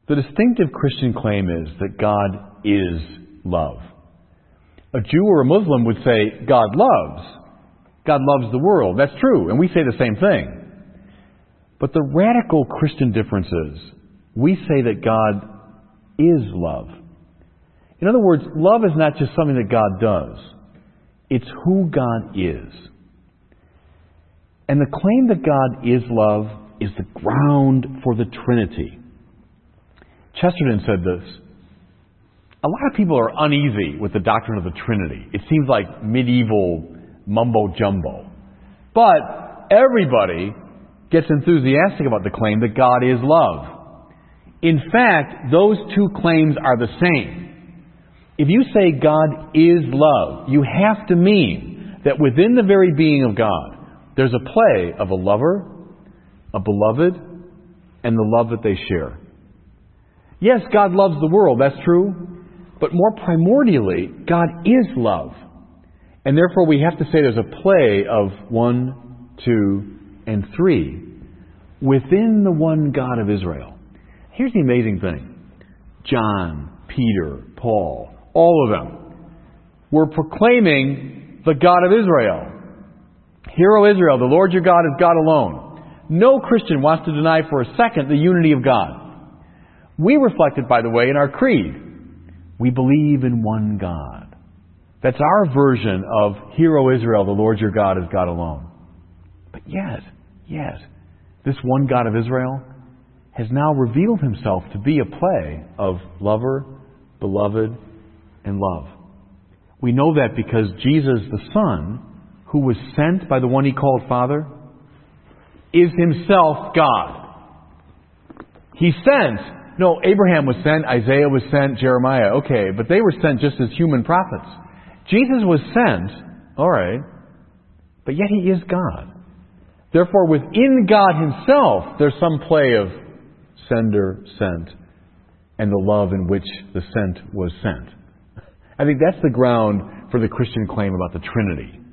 The distinctive Christian claim is that God is love. A Jew or a Muslim would say, God loves. God loves the world. That's true, and we say the same thing. But the radical Christian difference is, we say that God is love. In other words, love is not just something that God does. It's who God is. And the claim that God is love is the ground for the Trinity. Chesterton said this: a lot of people are uneasy with the doctrine of the Trinity. It seems like medieval mumbo-jumbo. But everybody gets enthusiastic about the claim that God is love. In fact, those two claims are the same. If you say God is love, you have to mean that within the very being of God, there's a play of a lover, a beloved, and the love that they share. Yes, God loves the world, that's true. But more primordially, God is love. And therefore we have to say there's a play of 1, 2, and 3 within the one God of Israel. Here's the amazing thing. John, Peter, Paul, all of them were proclaiming the God of Israel. Hear, O Israel, the Lord your God is God alone. No Christian wants to deny for a second the unity of God. We reflect it, by the way, in our creed. We believe in one God. That's our version of, Hear, O Israel, the Lord your God is God alone. But yet, this one God of Israel has now revealed himself to be a play of lover, beloved, and love. We know that because Jesus, the Son, who was sent by the one he called Father, is himself God. He sent. No, Abraham was sent, Isaiah was sent, Jeremiah. Okay, but they were sent just as human prophets. Jesus was sent, all right, but yet he is God. Therefore, within God himself, there's some play of sender, sent, and the love in which the sent was sent. I think that's the ground for the Christian claim about the Trinity.